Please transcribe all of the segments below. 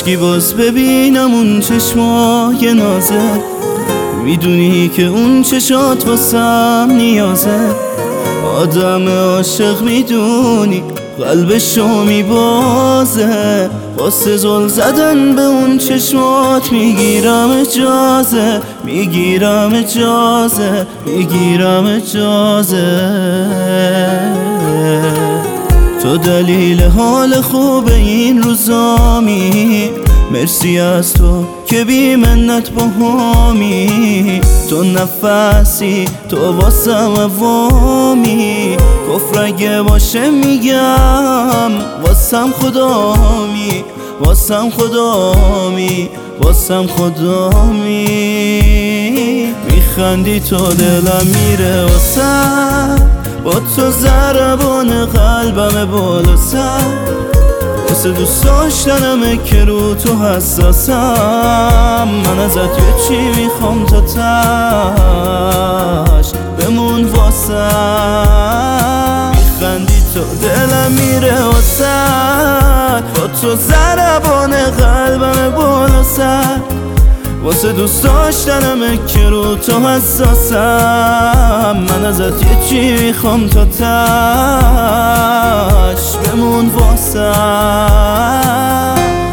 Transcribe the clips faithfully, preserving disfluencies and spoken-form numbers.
عشقی باز ببینم اون چشمای نازه، میدونی که اون چشات واسم نیازه. آدم عاشق میدونی قلبشو میبازه، واسه زل زدن به اون چشمات میگیرم اجازه، میگیرم اجازه، میگیرم اجازه. تو دلیل حال خوب این روزامی، مرسی از تو که بی منت با همی. تو نفسی، تو واسم عوامی، کفر اگه باشه میگم واسم خدامی، واسم خدامی، واسم خدامی. میخندی تو دلم میره واسم، با تو ضربان قلبم بالا سر، واسه دوست داشتنمه که رو تو حساسم. من ازت یه چی میخوام تا تش بمون واسم. میخندی تو دلم میره واسه، با تو ضربان قلبم بالا سر، واسه دوست داشتنمه که رو تو حساسم. من ازت یه چی میخوام تا تش بمون واسم.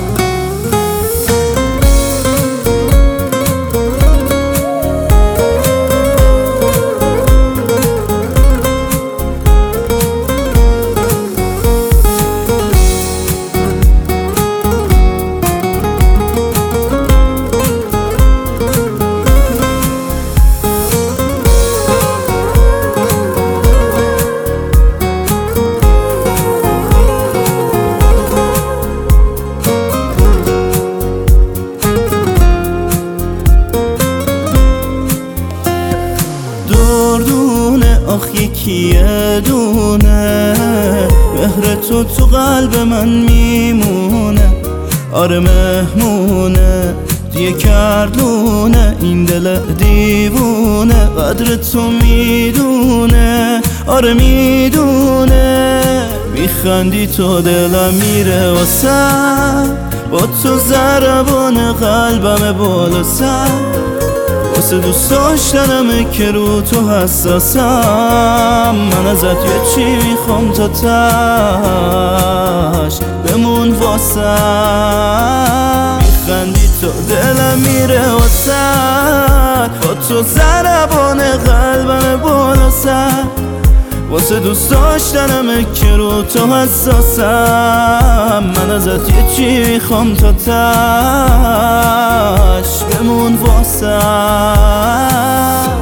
دونه آخ یکیه دونه، مهر تو تو قلب من میمونه. آره مهمونه دیگه کردونه این دل دیوونه، قدر تو میدونه، آره میدونه. میخندی تو دلم میره واسه، با تو ضربان قلبم بالا سر، واسه دوست داشتنمه که رو تو حساسم. من ازت یه چی میخوام تا تش بمون واسم. میخندی تو دلم میره واسه، با تو ضربان قلبم بالا سر، واسه دوست داشتنمه که رو تو حساسم. من ازت یه چی میخوام تا تش بمون واسم.